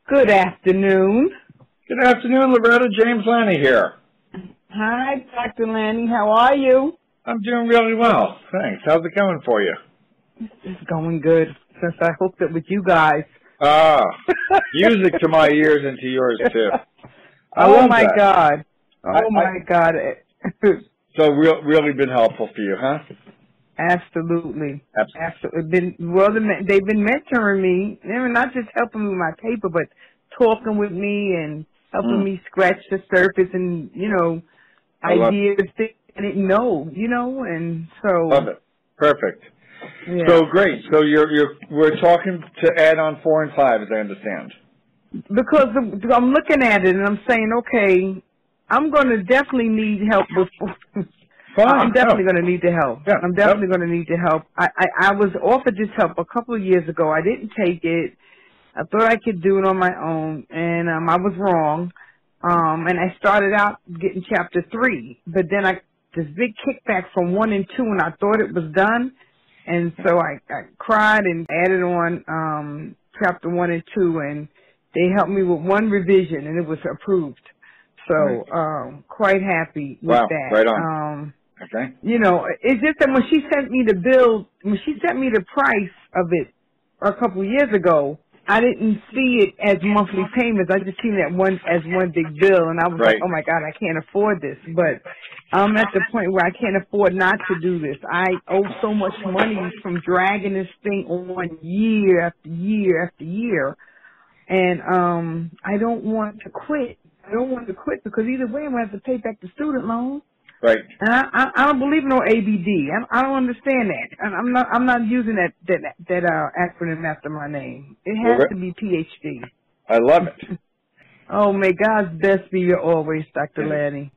Good afternoon. Good afternoon, Loretta. James Lanny here. Hi, Dr. Lanny. How are you? I'm doing really well. Thanks. How's it going for you? It's going good since I hooked up with you guys. Ah, music to my ears and to yours, too. I oh, love my that. God. Oh, my God. So really been helpful for you, huh? Absolutely. Absolutely. They've been mentoring me. They were not just helping me with my paper, but talking with me and helping me scratch the surface and, ideas that I didn't know, and so. Love it. Perfect. Yeah. So great. So we're talking to add on 4 and 5, as I understand. Because I'm looking at it and I'm saying, okay, I'm going to definitely need help with. Fine. I'm definitely going to need the help. Yeah. I'm definitely going to need the help. I was offered this help a couple of years ago. I didn't take it. I thought I could do it on my own, and I was wrong. And I started out getting chapter 3, but then this big kickback from 1 and 2, and I thought it was done. And so I cried and added on chapter 1 and 2, and they helped me with one revision, and it was approved. So quite happy with that. Right on. Okay. It's just that when she sent me the price of it a couple of years ago, I didn't see it as monthly payments. I just seen it as one big bill, and I was like, oh my God, I can't afford this. But I'm at the point where I can't afford not to do this. I owe so much money from dragging this thing on year after year after year, and I don't want to quit. I don't want to quit because either way I'm going to have to pay back the student loan. Right. And I don't believe no ABD. I don't understand that. I'm not using that acronym after my name. It has to be PhD. I love it. Oh, may God's best be your always, Dr. Lanny.